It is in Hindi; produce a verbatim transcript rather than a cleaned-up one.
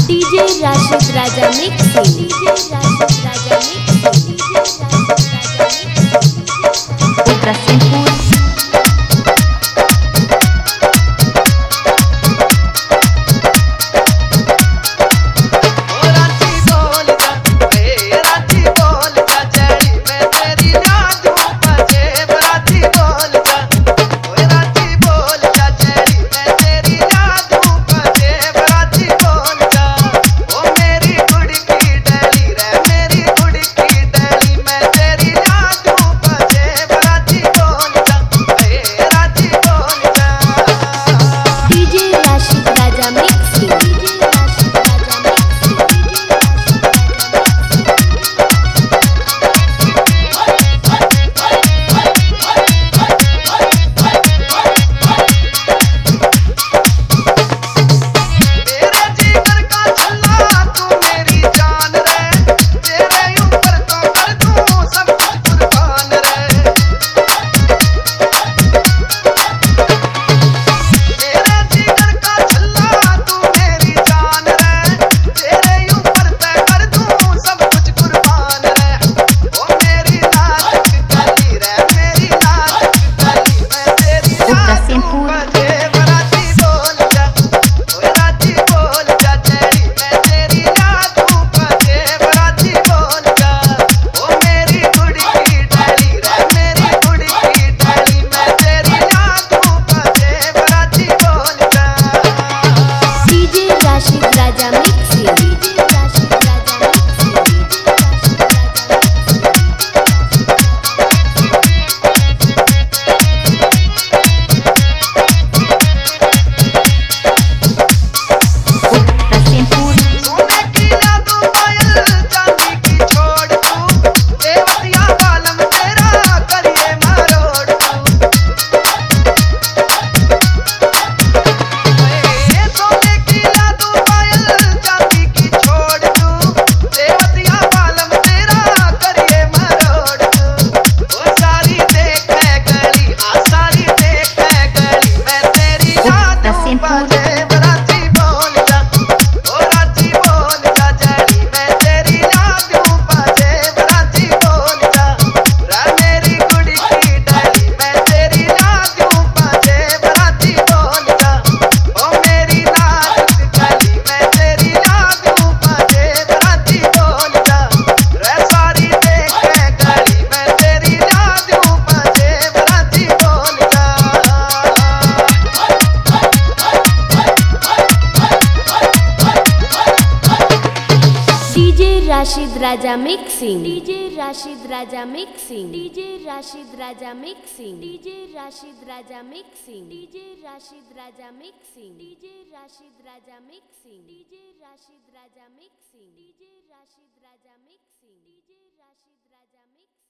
DJ Rashid Raja mixing, DJ Rashid Raja mixing, DJ Rashid Raja mixing. Uttarsinghpur Rashid Raja mixing, DJ Rashid Raja mixing, DJ Rashid Raja mixing, DJ Rashid Raja mixing, DJ Rashid Raja mixing, DJ Rashid Raja mixing, DJ Rashid Raja mixing, DJ Rashid Raja mixing, DJ Rashid Raja mixing.